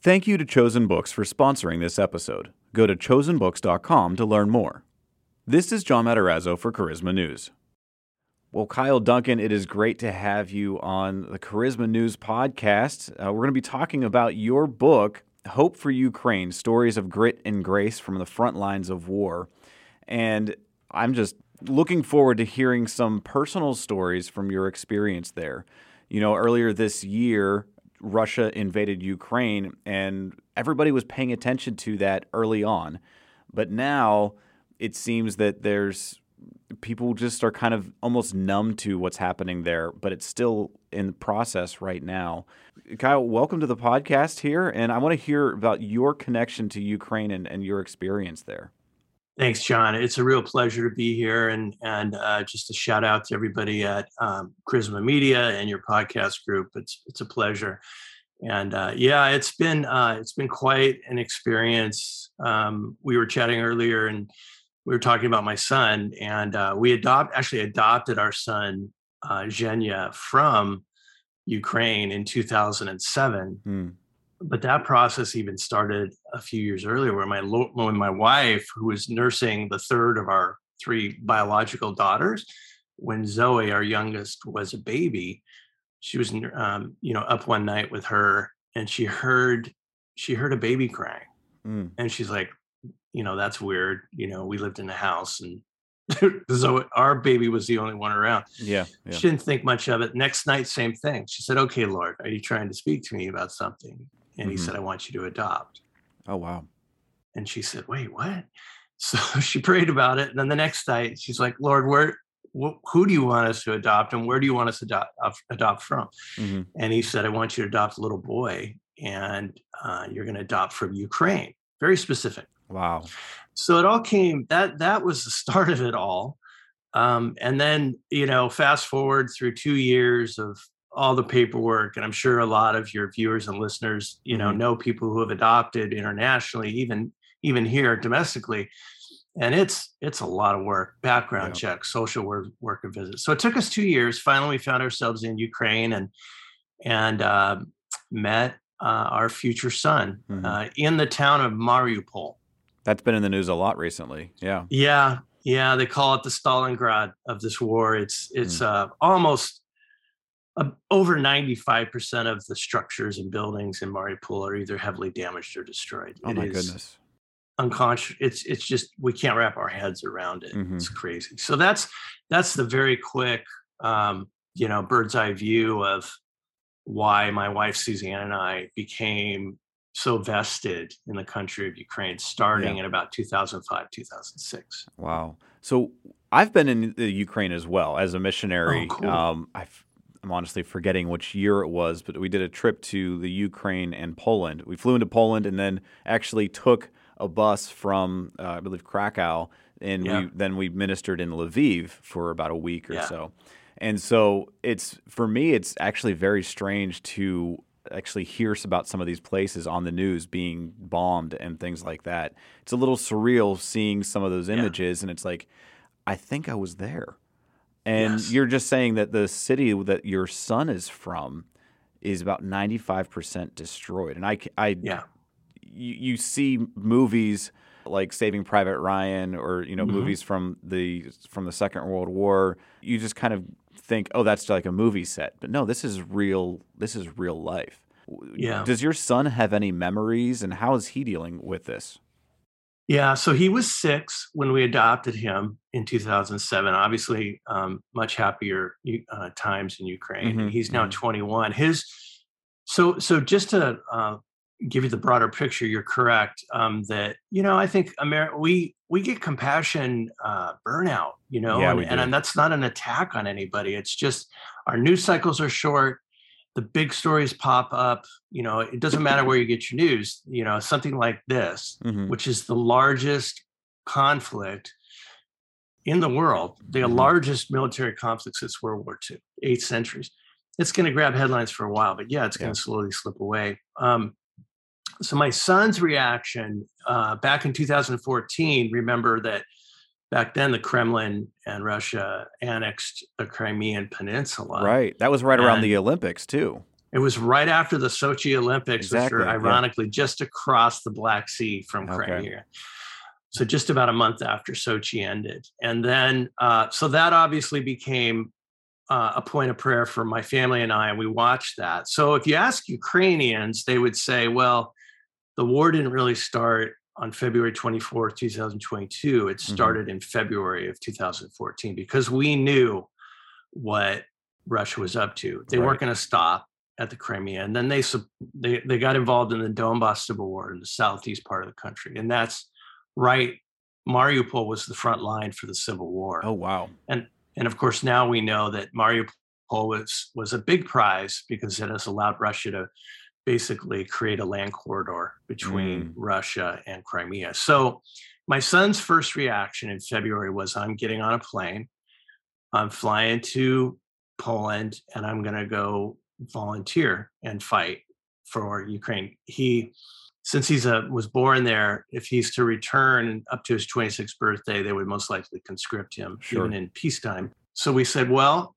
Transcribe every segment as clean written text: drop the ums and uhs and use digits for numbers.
Thank you to Chosen Books for sponsoring this episode. Go to chosenbooks.com to learn more. This is John Matarazzo for Charisma News. Well, Kyle Duncan, it is great to have you on the Charisma News podcast. We're going to be talking about your book, Hope for Ukraine, Stories of Grit and Grace from the Front Lines of War. And I'm just looking forward to hearing some personal stories from your experience there. You know, earlier this year, Russia invaded Ukraine, and everybody was paying attention to that early on. But now it seems that people just are kind of almost numb to what's happening there, but it's still in the process right now. Kyle, welcome to the podcast here, and I want to hear about your connection to Ukraine and your experience there. Thanks, John. It's a real pleasure to be here, and just a shout out to everybody at Charisma Media and your podcast group. It's a pleasure, and it's been quite an experience. We were chatting earlier, and we were talking about my son, and we adopted our son Zhenya from Ukraine in 2007. But that process even started a few years earlier, where my wife, who was nursing the third of our three biological daughters, when Zoe, our youngest, was a baby, she was up one night with her, and she heard a baby crying, and she's like, that's weird. We lived in a house, and so our baby was the only one around. Yeah. She didn't think much of it. Next night, same thing. She said, "Okay, Lord, are you trying to speak to me about something?" And he said, "I want you to adopt." Oh, wow. And she said, "Wait, what?" So she prayed about it. And then the next night, she's like, "Lord, who do you want us to adopt, and where do you want us to adopt from?" And he said, "I want you to adopt a little boy, and you're going to adopt from Ukraine." Very specific. Wow. So it all came, that was the start of it all. And then, fast forward through 2 years of all the paperwork, and I'm sure a lot of your viewers and listeners, know people who have adopted internationally, even here domestically. And it's a lot of work, background checks, social work and visits. So it took us 2 years. Finally, we found ourselves in Ukraine and met our future son in the town of Mariupol. That's been in the news a lot recently. Yeah. Yeah. They call it the Stalingrad of this war. It's almost over 95% of the structures and buildings in Mariupol are either heavily damaged or destroyed. Oh, my goodness. Unconscious. It's just, we can't wrap our heads around it. It's crazy. So that's the very quick, bird's eye view of why my wife Suzanne and I became so vested in the country of Ukraine, starting in about 2005, 2006. Wow. So I've been in the Ukraine as well as a missionary. Oh, cool. I'm honestly forgetting which year it was, but we did a trip to the Ukraine and Poland. We flew into Poland and then actually took a bus from, I believe, Krakow, and we ministered in Lviv for about a week or so. And so for me, it's actually very strange to actually hear about some of these places on the news being bombed and things like that. It's a little surreal seeing some of those images, and it's like, I think I was there. And you're just saying that the city that your son is from is about 95% destroyed. And you see movies like Saving Private Ryan or movies from the Second World War. You just kind of think, oh, that's like a movie set. But no, this is real. This is real life. Yeah. Does your son have any memories, and how is he dealing with this? Yeah. So he was 6 when we adopted him in 2007. Obviously, much happier times in Ukraine. He's now 21. So just to give you the broader picture, you're correct that I think we get compassion burnout, and that's not an attack on anybody. It's just our news cycles are short. The big stories pop up. It doesn't matter where you get your news. Something like this, which is the largest conflict in the world, the largest military conflict since World War II, 8 centuries. It's going to grab headlines for a while, but it's going to slowly slip away. So my son's reaction back in 2014, remember that back then the Kremlin and Russia annexed the Crimean Peninsula. Right. That was right around the Olympics too. It was right after the Sochi Olympics, Exactly. which were Yeah. ironically just across the Black Sea from Okay. Crimea. So just about a month after Sochi ended. And then, so that obviously became a point of prayer for my family and I, and we watched that. So if you ask Ukrainians, they would say, well, the war didn't really start on February 24th, 2022. It started in February of 2014 because we knew what Russia was up to. They weren't going to stop at the Crimea. And then they got involved in the Donbas Civil War in the southeast part of the country. And that's right. Mariupol was the front line for the Civil War. Oh, wow. And of course, now we know that Mariupol was a big prize because it has allowed Russia to basically create a land corridor between Russia and Crimea. So my son's first reaction in February was, I'm getting on a plane, I'm flying to Poland, and I'm going to go volunteer and fight for Ukraine. Since was born there, if he's to return up to his 26th birthday, they would most likely conscript him, even in peacetime. So we said, well,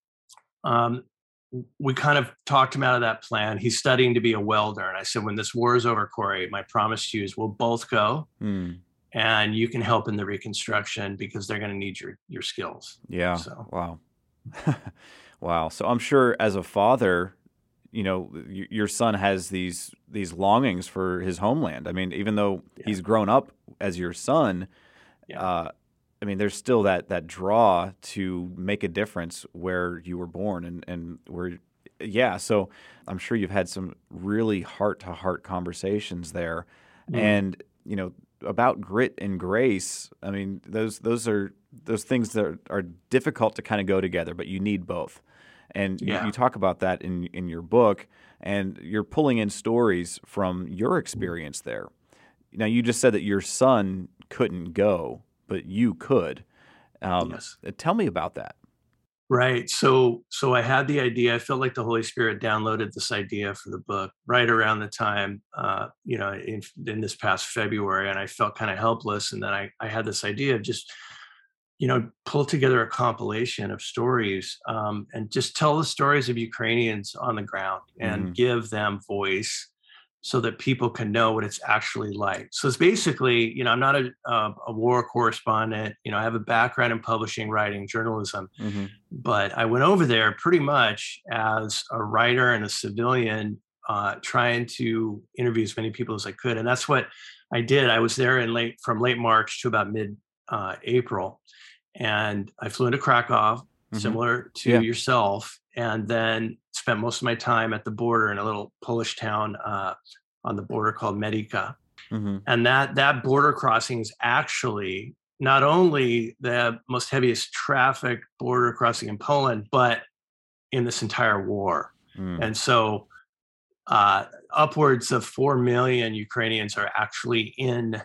we kind of talked him out of that plan. He's studying to be a welder. And I said, when this war is over, Corey, my promise to you is we'll both go and you can help in the reconstruction because they're going to need your skills. Yeah. So. Wow. Wow. So I'm sure as a father, your son has these longings for his homeland. I mean, even though he's grown up as your son, I mean, there's still that draw to make a difference where you were born and where, So I'm sure you've had some really heart-to-heart conversations there, and about grit and grace. I mean, those things that are difficult to kind of go together, but you need both. And you talk about that in your book, and you're pulling in stories from your experience there. Now, you just said that your son couldn't go, but you could. Yes. Tell me about that. Right. So I had the idea. I felt like the Holy Spirit downloaded this idea for the book right around the time, in this past February, and I felt kind of helpless. And then I had this idea of just, pull together a compilation of stories and just tell the stories of Ukrainians on the ground and give them voice so that people can know what it's actually like. So it's basically, I'm not a war correspondent. I have a background in publishing, writing, journalism, but I went over there pretty much as a writer and a civilian, trying to interview as many people as I could. And that's what I did. I was there from late March to about mid-April. And I flew into Krakow, similar to yourself, and then spent most of my time at the border in a little Polish town on the border called Medica. And that border crossing is actually not only the most heaviest traffic border crossing in Poland, but in this entire war. And so upwards of 4 million Ukrainians are actually in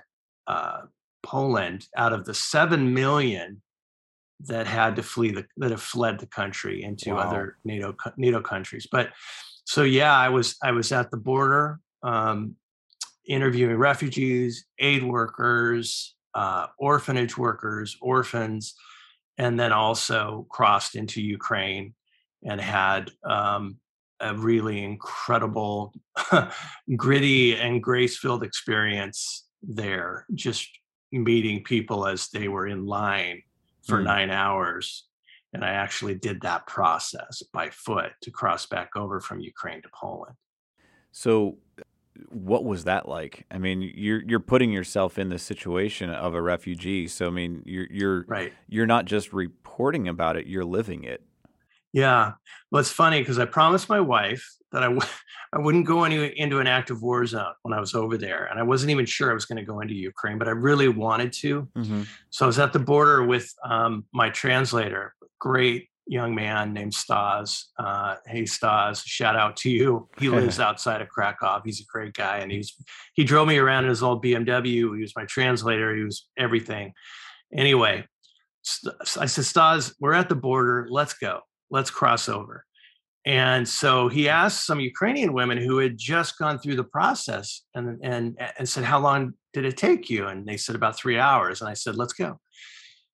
Poland out of the 7 million that had to that have fled the country into other NATO countries. But so I was at the border, interviewing refugees, aid workers, orphanage workers, orphans, and then also crossed into Ukraine and had a really incredible, gritty and grace-filled experience there, just meeting people as they were in line for 9 hours. And I actually did that process by foot to cross back over from Ukraine to Poland. So what was that like? I mean, you're putting yourself in the situation of a refugee. So, I mean, you're not just reporting about it, you're living it. Yeah. Well, it's funny because I promised my wife that I wouldn't go into an active war zone when I was over there. And I wasn't even sure I was going to go into Ukraine, but I really wanted to. So I was at the border with my translator, great young man named Stas. Hey, Stas, shout out to you. He lives outside of Krakow. He's a great guy. And he drove me around in his old BMW. He was my translator. He was everything. Anyway, I said, Stas, we're at the border. Let's go. Let's cross over. And so he asked some Ukrainian women who had just gone through the process and said, how long did it take you? And they said about 3 hours. And I said, let's go.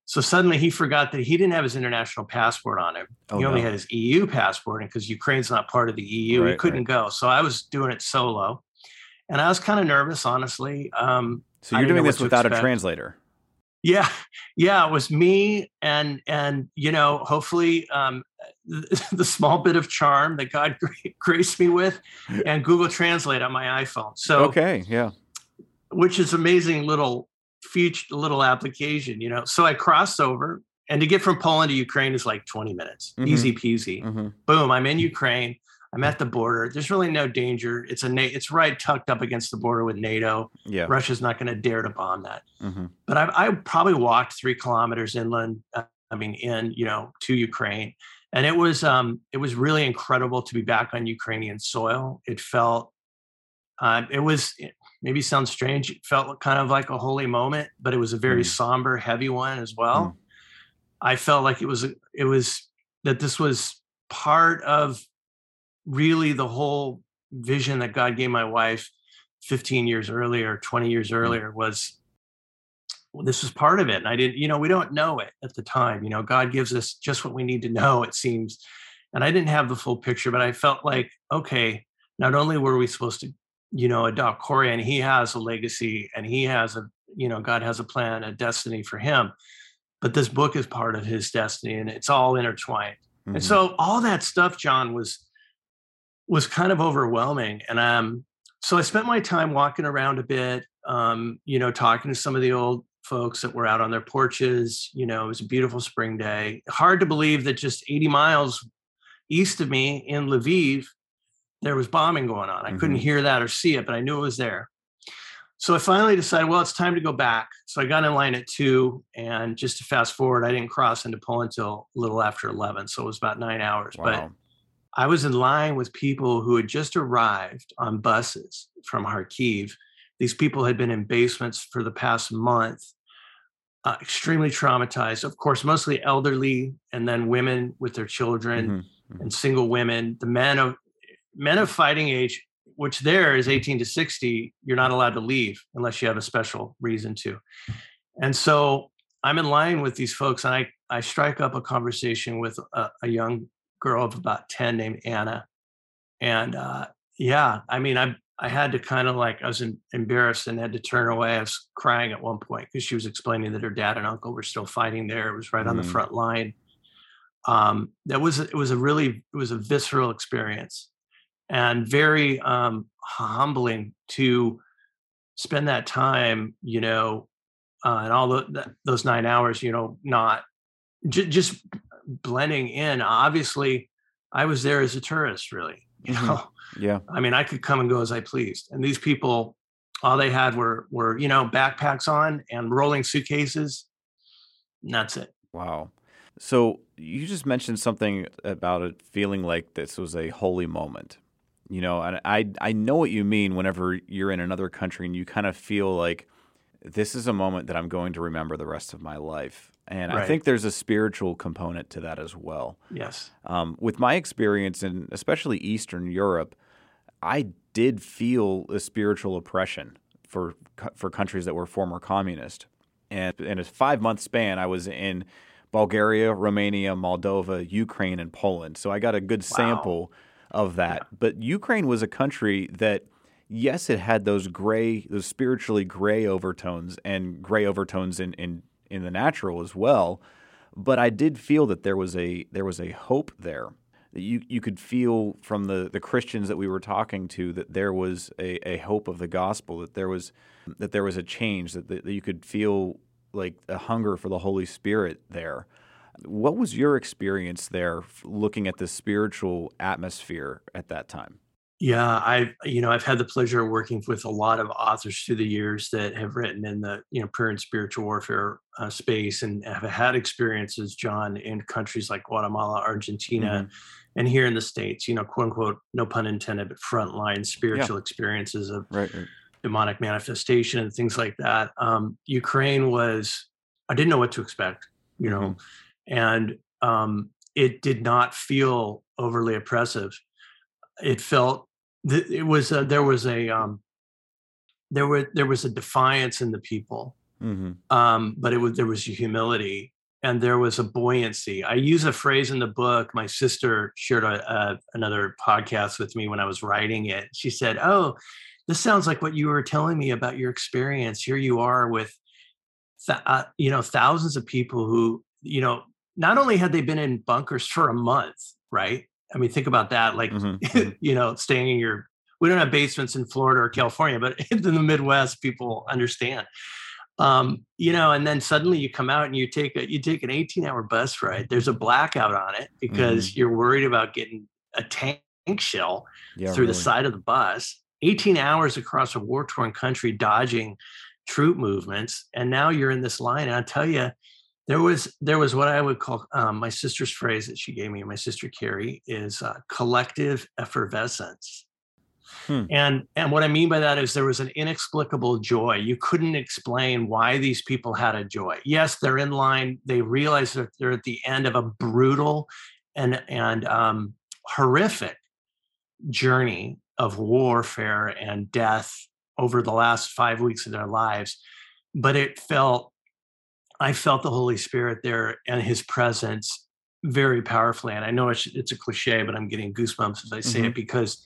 So suddenly he forgot that he didn't have his international passport on him. Oh He only no. had his EU passport, and because Ukraine's not part of the EU, he Right, couldn't right. go. So I was doing it solo, and I was kind of nervous, honestly. So I you're didn't know doing what this to without a expect. translator. Yeah, yeah, it was me, and hopefully, the small bit of charm that God graced me with, and Google Translate on my iPhone. So, Okay, yeah. which is amazing little feature, little application. So I crossed over, and to get from Poland to Ukraine is like 20 minutes, Mm-hmm. easy peasy. Mm-hmm. Boom, I'm in Ukraine. I'm at the border. There's really no danger. It's right tucked up against the border with NATO. Yeah. Russia's not going to dare to bomb that. Mm-hmm. But I probably walked 3 kilometers inland. To Ukraine, and it was really incredible to be back on Ukrainian soil. It felt, it maybe sounds strange. It felt kind of like a holy moment, but it was a very somber, heavy one as Mm. well. I felt like it was that this was part of really the whole vision that God gave my wife 15 years earlier, 20 years earlier. This was part of it. And I didn't, we don't know it at the time. God gives us just what we need to know, it seems. And I didn't have the full picture, but I felt like, okay, not only were we supposed to, adopt Corey, and he has a legacy, and he has God has a plan, a destiny for him, but this book is part of his destiny, and it's all intertwined. Mm-hmm. And so all that stuff, John, was kind of overwhelming. And so I spent my time walking around a bit, talking to some of the old folks that were out on their porches. It was a beautiful spring day. Hard to believe that just 80 miles east of me in Lviv, there was bombing going on. I couldn't hear that or see it, but I knew it was there. So I finally decided, well, it's time to go back. So I got in line at 2, and just to fast forward, I didn't cross into Poland until a little after 11. So it was about 9 hours. Wow. But I was in line with people who had just arrived on buses from Kharkiv. These people had been in basements for the past month, extremely traumatized, of course, mostly elderly, and then women with their children, and single women. The men of fighting age, which there is 18 to 60, you're not allowed to leave unless you have a special reason to. And so I'm in line with these folks, and I strike up a conversation with a young girl of about 10 named Anna. And I had to kind of I was embarrassed and had to turn away. I was crying at one point because she was explaining that her dad and uncle were still fighting there. It was right on the front line. It was a visceral experience, and very humbling to spend that time, and all those 9 hours, not just blending in. Obviously, I was there as a tourist, really. Yeah. I mean, I could come and go as I pleased. And these people, all they had were backpacks on and rolling suitcases. And that's it. Wow. So you just mentioned something about it feeling like this was a holy moment. And I know what you mean whenever you're in another country and you kind of feel like this is a moment that I'm going to remember the rest of my life. And Right. I think there's a spiritual component to that as well. Yes. With my experience in especially Eastern Europe, I did feel a spiritual oppression for countries that were former communist. And in a 5-month span, I was in Bulgaria, Romania, Moldova, Ukraine, and Poland. So I got a good sample of that. Yeah. But Ukraine was a country that, yes, it had those spiritually gray overtones, and gray overtones in the natural as well. But I did feel that there was a hope there. That you could feel from the Christians that we were talking to that there was a hope of the gospel, that there was a change, that you could feel like a hunger for the Holy Spirit there. What was your experience there looking at the spiritual atmosphere at that time? Yeah, I've had the pleasure of working with a lot of authors through the years that have written in the prayer and spiritual warfare space, and have had experiences, John, in countries like Guatemala, Argentina, and here in the States. Quote unquote, no pun intended, but frontline spiritual experiences of demonic manifestation and things like that. Ukraine I didn't know what to expect, and it did not feel overly oppressive. It felt there was a defiance in the people, but there was a humility, there was a buoyancy. I use a phrase in the book. My sister shared another podcast with me when I was writing it. She said, "Oh, this sounds like what you were telling me about your experience. Here you are with, thousands of people who, not only had they been in bunkers for a month, right? I mean, think about that. Like, staying in we don't have basements in Florida or California, but in the Midwest, people understand. And then suddenly you come out and you take an 18-hour bus ride. There's a blackout on it because you're worried about getting a tank shell through the side of the bus. 18 hours across a war-torn country, dodging troop movements, and now you're in this line. And I'll tell you, there was what I would call, my sister's phrase that she gave me, my sister Carrie, is collective effervescence. And what I mean by that is there was an inexplicable joy. You couldn't explain why these people had a joy. Yes, they're in line. They realize that they're at the end of a brutal and horrific journey of warfare and death over the last 5 weeks of their lives. But I felt the Holy Spirit there and his presence very powerfully. And I know it's a cliche, but I'm getting goosebumps as I say it because,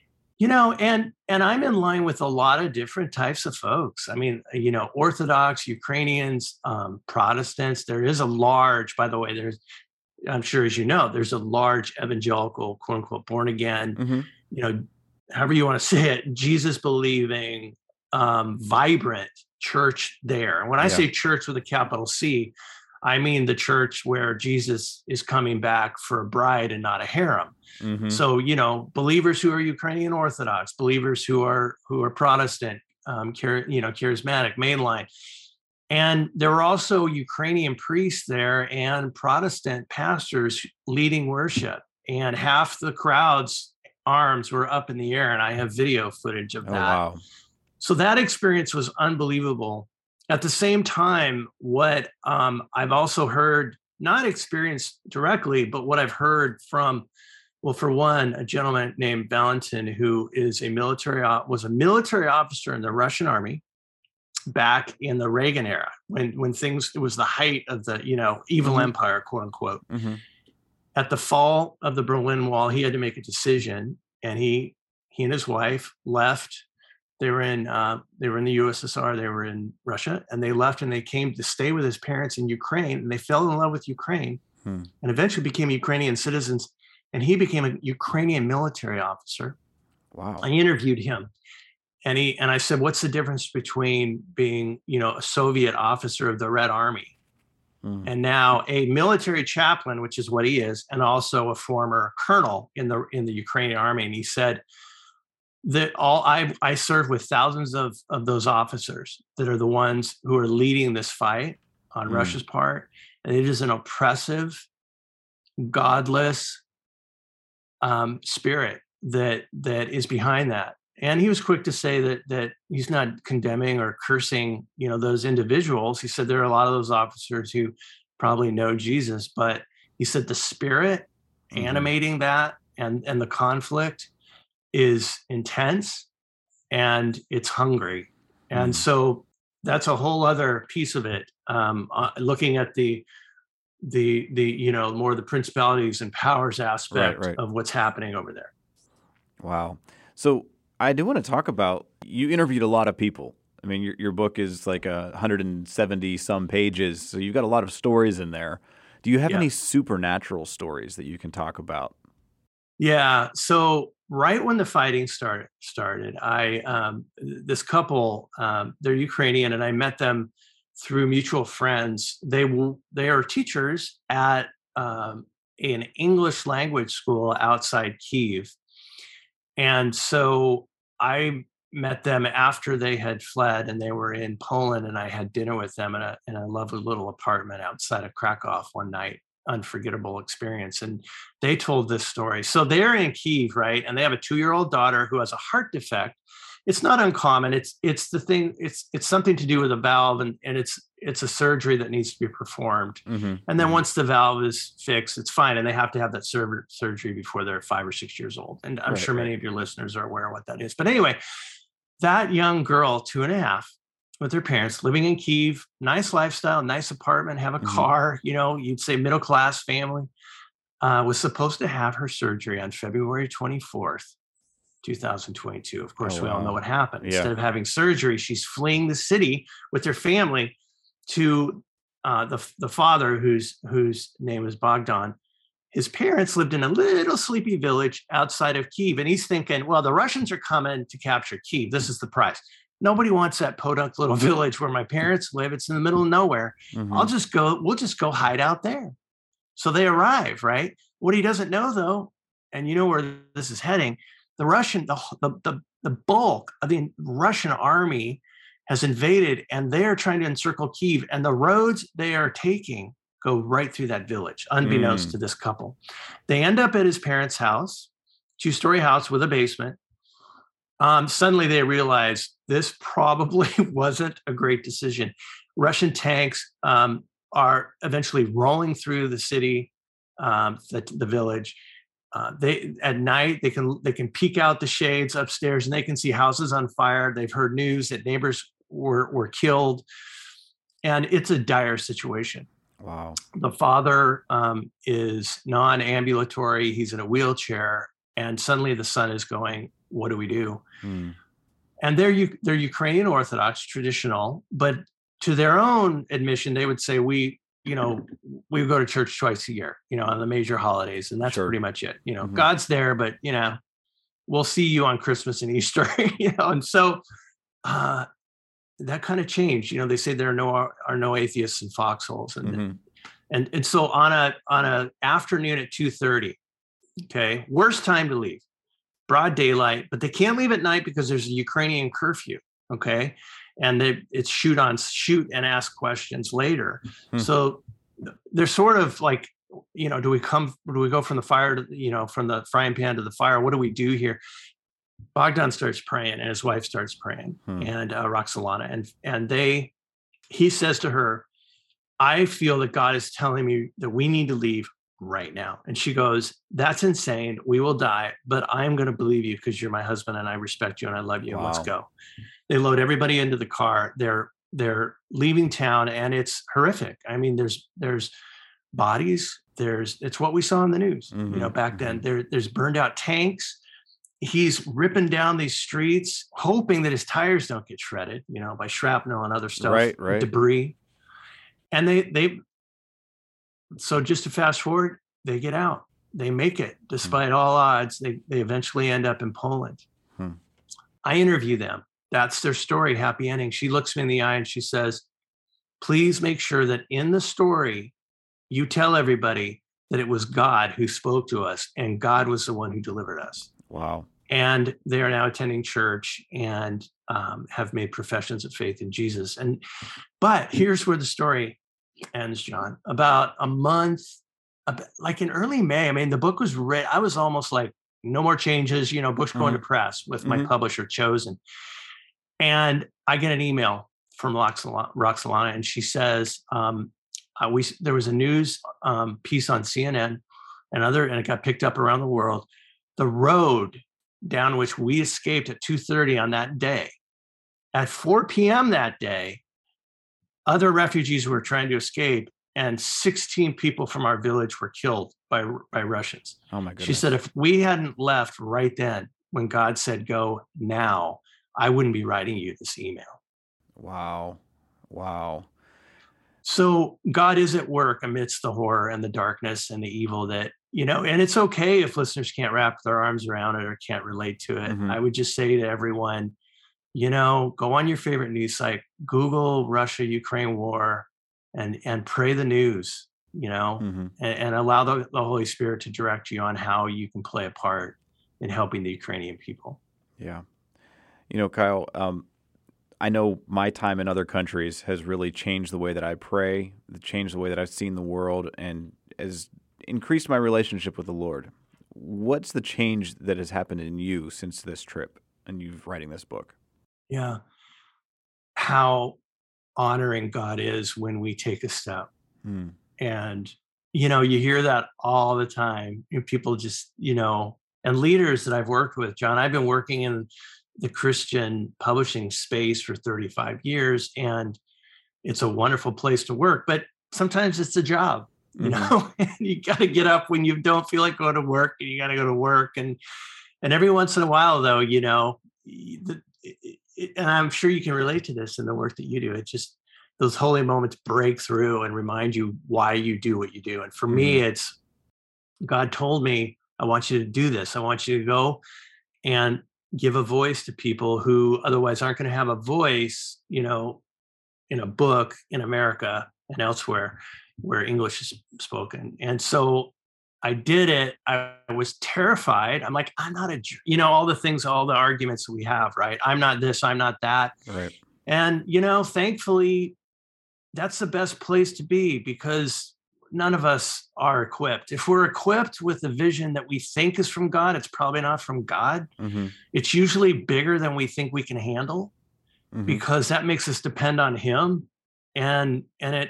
and I'm in line with a lot of different types of folks. I mean, Orthodox, Ukrainians, Protestants. There is a large, by the way, I'm sure, as you know, there's a large evangelical, quote unquote, born again, however you want to say it, Jesus believing, vibrant church there. And when I say church with a capital C, I mean the church where Jesus is coming back for a bride and not a harem. So, believers who are Ukrainian Orthodox, believers who are Protestant, charismatic, mainline. And there were also Ukrainian priests there and Protestant pastors leading worship. And half the crowd's arms were up in the air. And I have video footage of that. Wow. So that experience was unbelievable. At the same time, what I've also heard, not experienced directly, but what I've heard from, well, for one, a gentleman named Valentin, who was a military officer in the Russian army back in the Reagan era, when it was the height of the, evil empire, quote unquote. At the fall of the Berlin Wall, he had to make a decision, and he and his wife left. They were in the USSR, they were in Russia, and they left and they came to stay with his parents in Ukraine, and they fell in love with Ukraine and eventually became Ukrainian citizens. And he became a Ukrainian military officer. Wow. I interviewed him and I said, what's the difference between being, a Soviet officer of the Red Army and now a military chaplain, which is what he is, and also a former colonel in the Ukrainian army? And he said, that I serve with thousands of those officers that are the ones who are leading this fight on Russia's part. And it is an oppressive, godless spirit that is behind that. And he was quick to say that he's not condemning or cursing, those individuals. He said there are a lot of those officers who probably know Jesus, but he said the spirit animating that and the conflict is intense and it's hungry. And so that's a whole other piece of it. Looking at the more the principalities and powers aspect of what's happening over there. Wow. So I do want to talk about, you interviewed a lot of people. I mean, your book is like 170 some pages, so you've got a lot of stories in there. Do you have any supernatural stories that you can talk about? Yeah. So right when the fighting started, this couple, they're Ukrainian, and I met them through mutual friends. They are teachers at an English language school outside Kyiv. And so I met them after they had fled, and they were in Poland, and I had dinner with them in a lovely little apartment outside of Krakow one night. Unforgettable experience. And they told this story. So they're in Kyiv, right? And they have a 2-year-old daughter who has a heart defect. It's not uncommon. It's the thing. It's something to do with a valve, and it's a surgery that needs to be performed. And then once the valve is fixed, it's fine. And they have to have that surgery before they're 5 or 6 years old. And I'm sure many of your listeners are aware of what that is. But anyway, that young girl, 2.5, with their parents, living in Kyiv, nice lifestyle, nice apartment, have a car, you'd say middle-class family, was supposed to have her surgery on February 24th, 2022. Of course, we all know what happened. Yeah. Instead of having surgery, she's fleeing the city with her family to the father, whose name is Bogdan. His parents lived in a little sleepy village outside of Kyiv. And he's thinking, well, the Russians are coming to capture Kyiv. This is the price. Nobody wants that podunk little village where my parents live. It's in the middle of nowhere. We'll just go hide out there. So they arrive, right? What he doesn't know, though, and you know where this is heading, the bulk of the Russian army has invaded, and they are trying to encircle Kyiv, and the roads they are taking go right through that village, unbeknownst to this couple. They end up at his parents' house, 2-story house with a basement. Suddenly they realize this probably wasn't a great decision. Russian tanks are eventually rolling through the city, the village. They at night they can peek out the shades upstairs and they can see houses on fire. They've heard news that neighbors were killed, and it's a dire situation. Wow. The father is non-ambulatory. He's in a wheelchair, and suddenly the son is going, what do we do? And they're Ukrainian Orthodox, traditional, but to their own admission, they would say, we go to church twice a year, on the major holidays, and that's pretty much it. God's there, but we'll see you on Christmas and Easter, and so that kind of changed. They say there are no atheists in foxholes, and so on a afternoon at 2:30, okay, worst time to leave, broad daylight, but they can't leave at night because there's a Ukrainian curfew, okay, and it's shoot and ask questions later. So they're sort of like, do we go from the fire to, from the frying pan to the fire? What do we do here? Bogdan starts praying, and his wife starts praying, and Roxolana, and he says to her, I feel that God is telling me that we need to leave right now. And she goes, that's insane. We will die, but I'm going to believe you because you're my husband and I respect you and I love you. Wow. Let's go. They load everybody into the car. They're leaving town, and it's horrific. I mean, there's bodies. It's what we saw in the news, back then. There's burned out tanks. He's ripping down these streets, hoping that his tires don't get shredded, by shrapnel and other stuff, right. Debris. And so just to fast forward, they get out. They make it despite all odds. They eventually end up in Poland. I interview them. That's their story, happy ending. She looks me in the eye and she says, please make sure that in the story, you tell everybody that it was God who spoke to us and God was the one who delivered us. Wow. And they are now attending church and have made professions of faith in Jesus. But here's where the story ends, John. About a month, like in early May, I mean, the book was read. I was almost like, no more changes, Bush going to press with my publisher Chosen. And I get an email from Roxolana, and she says, there was a news piece on CNN and it got picked up around the world. The road down which we escaped at 2:30 on that day, at 4 p.m. that day, other refugees were trying to escape, and 16 people from our village were killed by Russians. Oh my goodness. She said, if we hadn't left right then, when God said, go now, I wouldn't be writing you this email. Wow. So God is at work amidst the horror and the darkness and the evil that, and it's okay if listeners can't wrap their arms around it or can't relate to it. I would just say to everyone, go on your favorite news site, Google Russia-Ukraine war, and pray the news, and allow the Holy Spirit to direct you on how you can play a part in helping the Ukrainian people. Yeah. Kyle, I know my time in other countries has really changed the way that I pray, changed the way that I've seen the world, and has increased my relationship with the Lord. What's the change that has happened in you since this trip and you writing this book? Yeah. How honoring God is when we take a step. And, you hear that all the time. People just, and leaders that I've worked with, John, I've been working in the Christian publishing space for 35 years, and it's a wonderful place to work, but sometimes it's a job, you know. You got to get up when you don't feel like going to work, and you got to go to work. And every once in a while, though, you know, and I'm sure you can relate to this in the work that you do. It's just those holy moments break through and remind you why you do what you do. And for me, it's God told me, I want you to do this. I want you to go and give a voice to people who otherwise aren't going to have a voice, you know, in a book in America and elsewhere where English is spoken. And so I did it. I was terrified. I'm like, I'm not you know, all the things, all the arguments that we have, right? I'm not this, I'm not that. Right. And, you know, thankfully, that's the best place to be, because none of us are equipped. If we're equipped with a vision that we think is from God, it's probably not from God. It's usually bigger than we think we can handle, because that makes us depend on him. And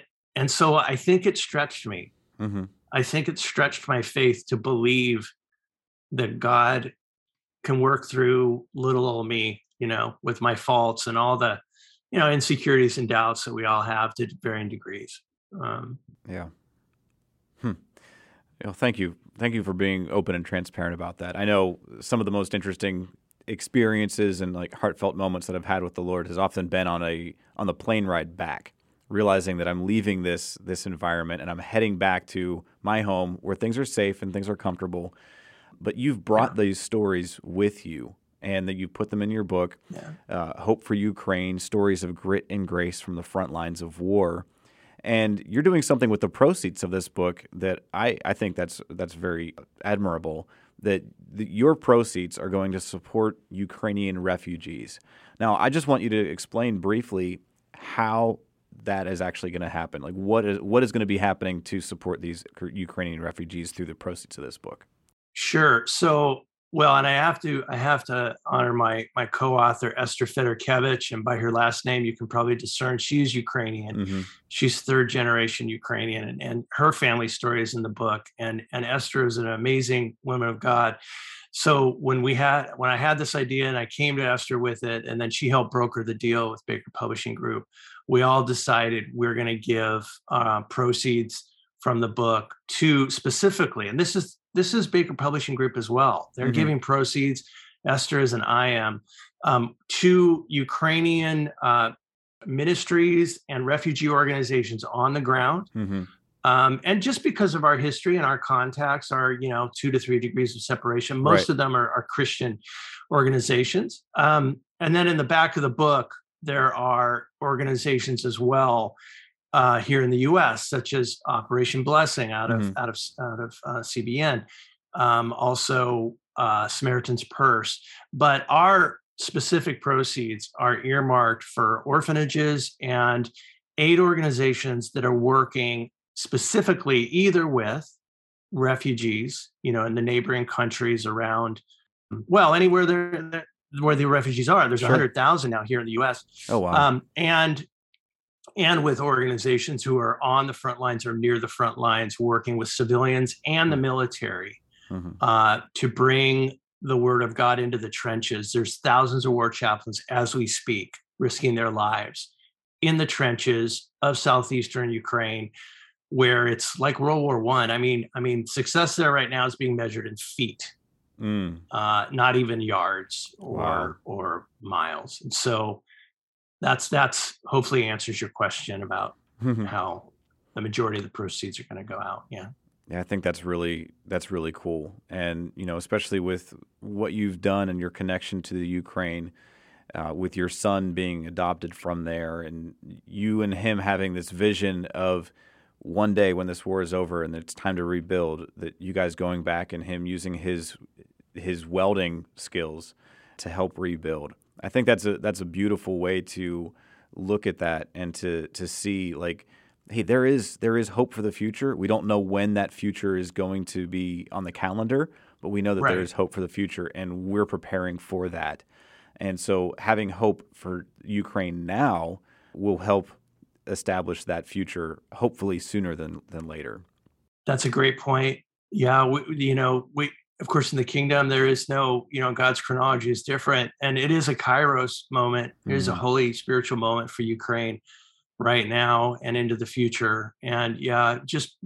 so I think it stretched me. I think it stretched my faith to believe that God can work through little old me, you know, with my faults and all the, you know, insecurities and doubts that we all have to varying degrees. Yeah. You know, thank you. Thank you for being open and transparent about that. I know some of the most interesting experiences and like heartfelt moments that I've had with the Lord has often been on the plane ride back, realizing that I'm leaving this environment and I'm heading back to my home where things are safe and things are comfortable. But you've brought these stories with you, and that you put them in your book, Hope for Ukraine, Stories of Grit and Grace from the Front Lines of War. And you're doing something with the proceeds of this book that I think that's very admirable, that your proceeds are going to support Ukrainian refugees. Now, I just want you to explain briefly how that is actually going to happen. Like, what is going to be happening to support these Ukrainian refugees through the proceeds of this book? Sure. So, well, and I have to honor my co-author, Esther Fedorkevich, and by her last name, you can probably discern she's Ukrainian. She's third generation Ukrainian, and her family story is in the book. And Esther is an amazing woman of God. So when I had this idea and I came to Esther with it, and then she helped broker the deal with Baker Publishing Group, we all decided we're going to give proceeds from the book to specifically, and this is Baker Publishing Group as well. They're giving proceeds, Esther is and I am, to Ukrainian ministries and refugee organizations on the ground. And just because of our history and our contacts are, 2 to 3 degrees of separation, most of them are Christian organizations. And then in the back of the book, there are organizations as well here in the U.S., such as Operation Blessing out of CBN, also Samaritan's Purse. But our specific proceeds are earmarked for orphanages and aid organizations that are working specifically either with refugees, in the neighboring countries around, well, anywhere where the refugees are. There's 100,000 now here in the U.S. Oh, wow. And with organizations who are on the front lines or near the front lines, working with civilians and the military to bring the word of God into the trenches. There's thousands of war chaplains as we speak, risking their lives in the trenches of southeastern Ukraine, where it's like World War I. I mean, success there right now is being measured in feet, not even yards or miles. And so that's hopefully answers your question about how the majority of the proceeds are going to go out. Yeah, I think that's really cool. And, especially with what you've done and your connection to the Ukraine, with your son being adopted from there, and you and him having this vision of one day when this war is over and it's time to rebuild, that you guys going back and him using his welding skills to help rebuild. I think that's a beautiful way to look at that and to see, like, hey, there is hope for the future. We don't know when that future is going to be on the calendar, but we know that there is hope for the future, and we're preparing for that. And so having hope for Ukraine now will help establish that future, hopefully sooner than later. That's a great point. Yeah, of course, in the kingdom, there is no, God's chronology is different. And it is a Kairos moment. It is a holy spiritual moment for Ukraine right now and into the future. And yeah,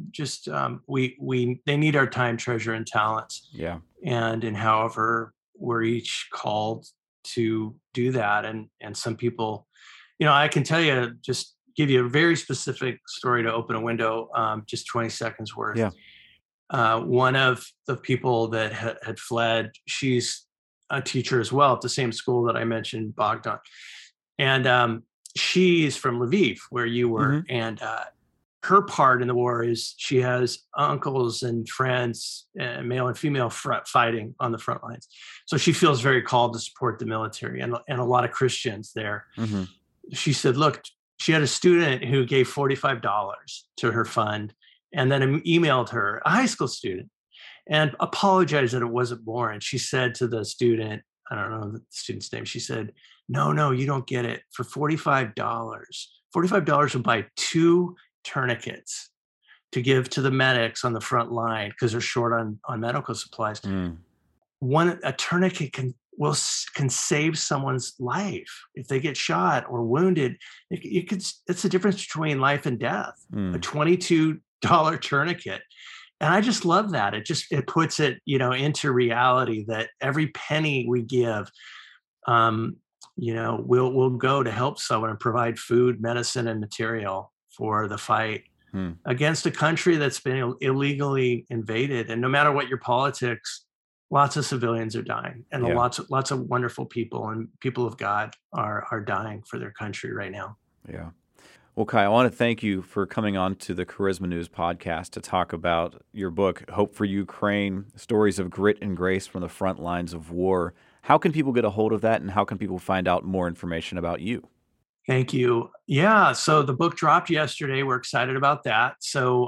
they need our time, treasure, and talents. Yeah. And in however we're each called to do that. And some people, I can tell you, just give you a very specific story to open a window, just 20 seconds worth. Yeah. One of the people that had fled, she's a teacher as well at the same school that I mentioned, Bogdan. And she's from Lviv, where you were. And her part in the war is she has uncles and friends, male and female, fighting on the front lines. So she feels very called to support the military and a lot of Christians there. She said, look, she had a student who gave $45 to her fund and then emailed her, a high school student, and apologized that it wasn't more. And she said to the student, I don't know the student's name, she said, no, you don't get it. For $45 will buy 2 tourniquets to give to the medics on the front line because they're short on medical supplies. A tourniquet can save someone's life if they get shot or wounded. It's the difference between life and death. A $22 tourniquet. And I just love that. It puts it, into reality that every penny we give, will go to help someone and provide food, medicine, and material for the fight against a country that's been illegally invaded. And no matter what your politics, lots of civilians are dying, and lots of wonderful people and people of God are dying for their country right now. Yeah. Well, Kai, I want to thank you for coming on to the Charisma News podcast to talk about your book, Hope for Ukraine, Stories of Grit and Grace from the Front Lines of War. How can people get a hold of that, and how can people find out more information about you? Thank you. Yeah, so the book dropped yesterday. We're excited about that. So,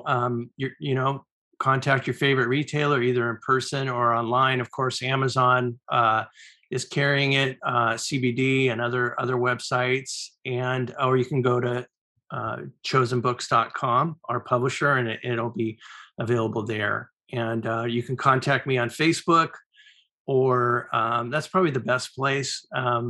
contact your favorite retailer, either in person or online. Of course, Amazon is carrying it, CBD and other websites, or you can go to chosenbooks.com, our publisher, and it'll be available there. And you can contact me on Facebook, or that's probably the best place.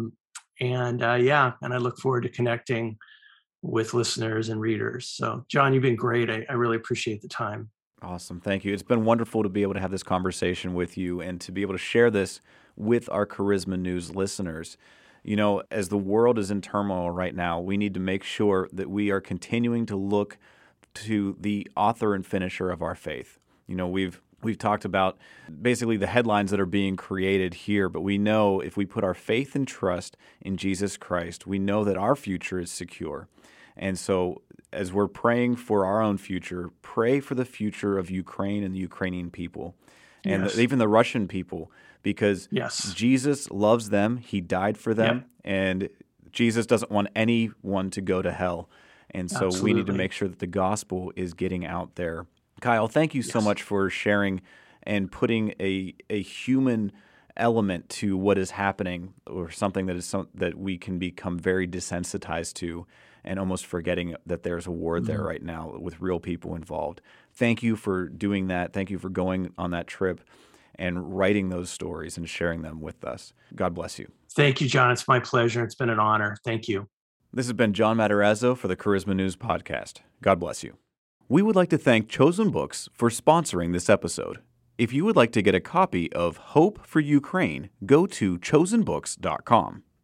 And I look forward to connecting with listeners and readers. So, John, you've been great. I really appreciate the time. Awesome. Thank you. It's been wonderful to be able to have this conversation with you and to be able to share this with our Charisma News listeners. As the world is in turmoil right now, we need to make sure that we are continuing to look to the author and finisher of our faith. We've talked about basically the headlines that are being created here, but we know if we put our faith and trust in Jesus Christ, we know that our future is secure. And so as we're praying for our own future, pray for the future of Ukraine and the Ukrainian people and even the Russian people, because Jesus loves them. He died for them, and Jesus doesn't want anyone to go to hell. And so we need to make sure that the gospel is getting out there. Kyle, thank you so much for sharing and putting a human element to what is happening, or something that we can become very desensitized to, and almost forgetting that there's a war there right now with real people involved. Thank you for doing that. Thank you for going on that trip and writing those stories and sharing them with us. God bless you. Thank you, John. It's my pleasure. It's been an honor. Thank you. This has been John Matarazzo for the Charisma News Podcast. God bless you. We would like to thank Chosen Books for sponsoring this episode. If you would like to get a copy of Hope for Ukraine, go to chosenbooks.com.